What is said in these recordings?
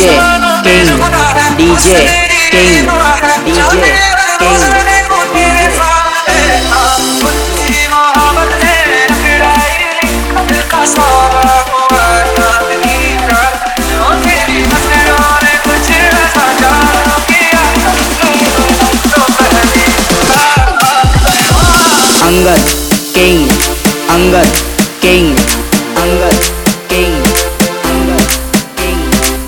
DJ king DJ king DJ king Angad king Angad king Angad king Angad king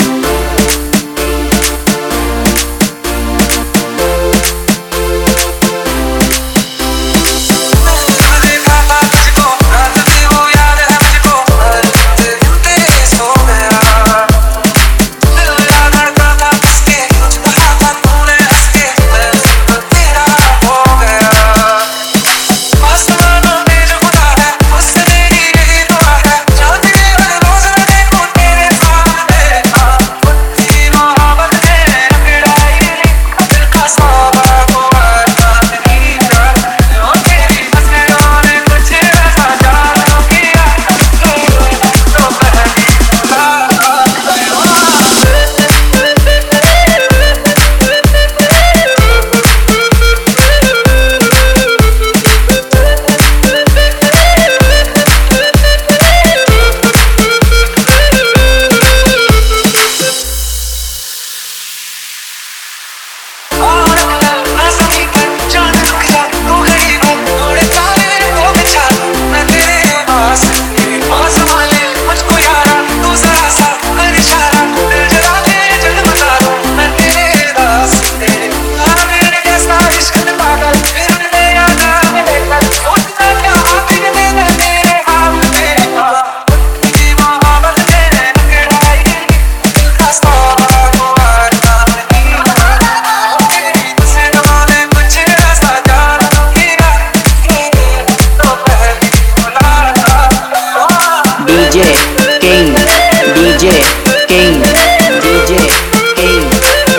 DJ king DJ king DJ king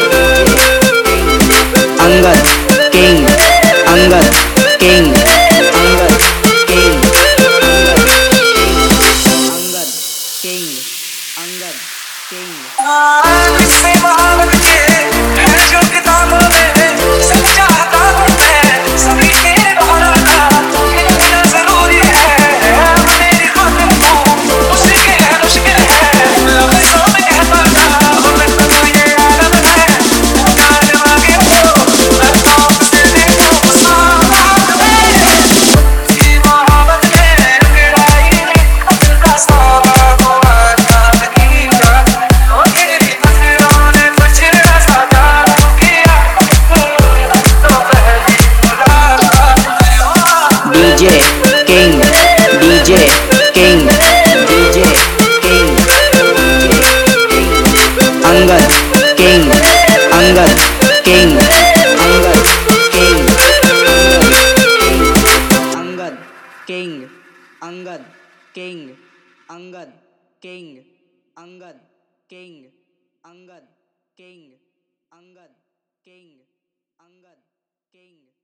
Angad king Angad king Angad king Angad king Angad DJ king DJ king DJ king Angad king Angad king Angad king Angad king Angad king Angad king Angad king Angad king Angad king Angad king